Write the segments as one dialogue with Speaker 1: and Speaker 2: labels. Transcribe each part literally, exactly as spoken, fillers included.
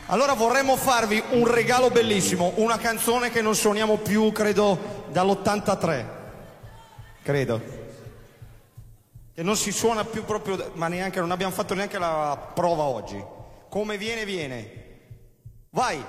Speaker 1: Allora vorremmo farvi un regalo bellissimo, una canzone che non suoniamo più, credo, dall'ottantatré. Credo. Che non si suona più proprio, ma neanche, non abbiamo fatto neanche la prova oggi. Come viene, viene. Vai!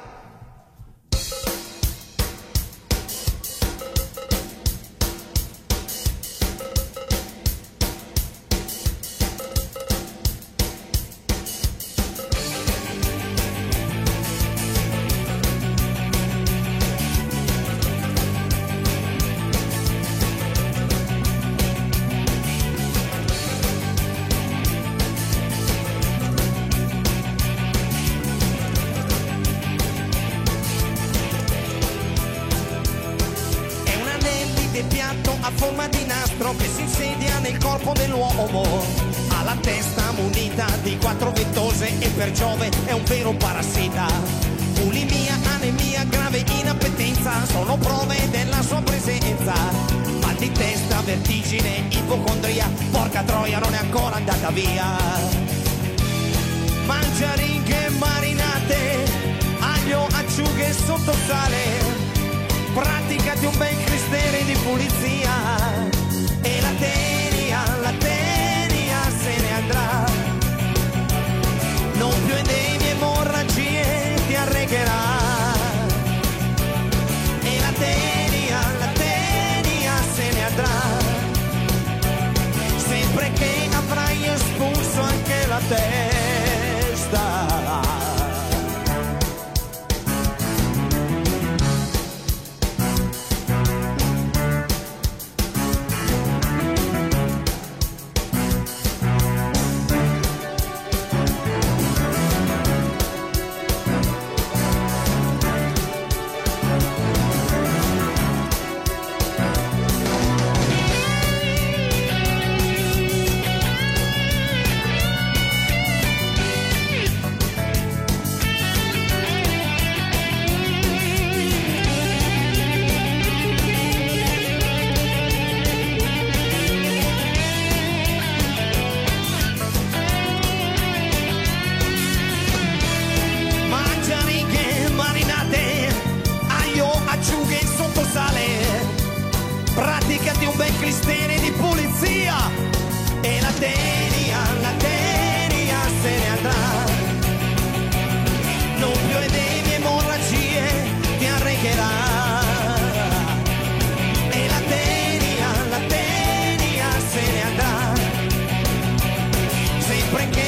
Speaker 2: A forma di nastro che si insedia nel corpo dell'uomo, ha la testa munita di quattro vettose e per Giove è un vero parassita. Bulimia, anemia, grave inappetenza sono prove della sua presenza. Mal di testa, vertigine, ipocondria, porca troia non è ancora andata via. Mangia ringhe marinate, aglio, acciughe sotto sale, praticati un bel cristere di pulizia e la tenia, la tenia se ne andrà. Non più edemi, emorragie ti arregherà. E la tenia, la tenia se ne andrà. Sempre che avrai espulso anche la testa. Praticati un bel cristere di pulizia e la tenia, la tenia se ne andrà. Non più edemi, emorragie ti arregherà. E la tenia, la tenia se ne andrà. Sempre che